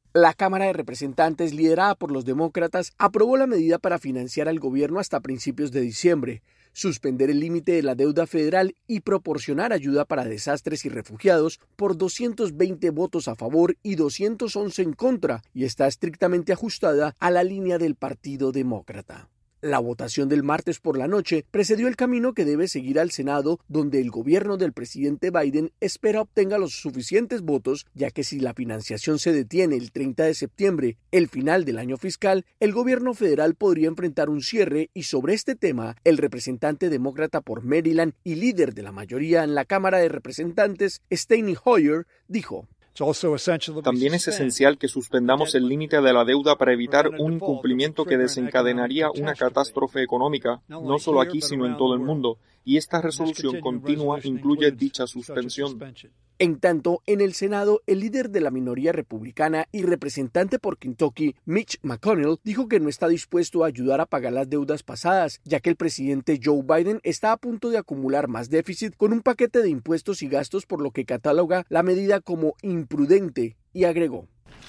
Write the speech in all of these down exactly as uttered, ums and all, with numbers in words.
La Cámara de Representantes, liderada por los demócratas, aprobó la medida para financiar al gobierno hasta principios de diciembre, suspender el límite de la deuda federal y proporcionar ayuda para desastres y refugiados por doscientos veinte votos a favor y doscientos once en contra, y está estrictamente ajustada a la línea del Partido Demócrata. La votación del martes por la noche precedió el camino que debe seguir al Senado, donde el gobierno del presidente Biden espera obtenga los suficientes votos, ya que si la financiación se detiene el treinta de septiembre, el final del año fiscal, el gobierno federal podría enfrentar un cierre y sobre este tema, el representante demócrata por Maryland y líder de la mayoría en la Cámara de Representantes, Steny Hoyer, dijo: También es esencial que suspendamos el límite de la deuda para evitar un incumplimiento que desencadenaría una catástrofe económica, no solo aquí sino en todo el mundo, y esta resolución continua incluye dicha suspensión. En tanto, en el Senado, el líder de la minoría republicana y representante por Kentucky, Mitch McConnell, dijo que no está dispuesto a ayudar a pagar las deudas pasadas, ya que el presidente Joe Biden está a punto de acumular más déficit con un paquete de impuestos y gastos, por lo que cataloga la medida como imprudente, y agregó: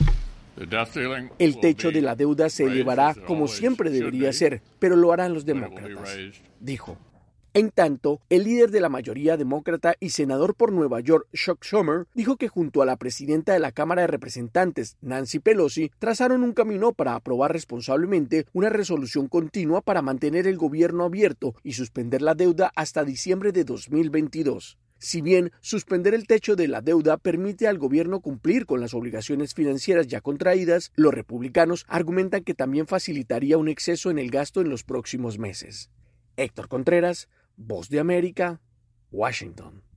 el techo de la deuda se elevará como siempre debería ser, pero lo harán los demócratas, dijo. En tanto, el líder de la mayoría demócrata y senador por Nueva York, Chuck Schumer, dijo que junto a la presidenta de la Cámara de Representantes, Nancy Pelosi, trazaron un camino para aprobar responsablemente una resolución continua para mantener el gobierno abierto y suspender la deuda hasta diciembre de dos mil veintidós. Si bien suspender el techo de la deuda permite al gobierno cumplir con las obligaciones financieras ya contraídas, los republicanos argumentan que también facilitaría un exceso en el gasto en los próximos meses. Héctor Contreras, Voz de América, Washington.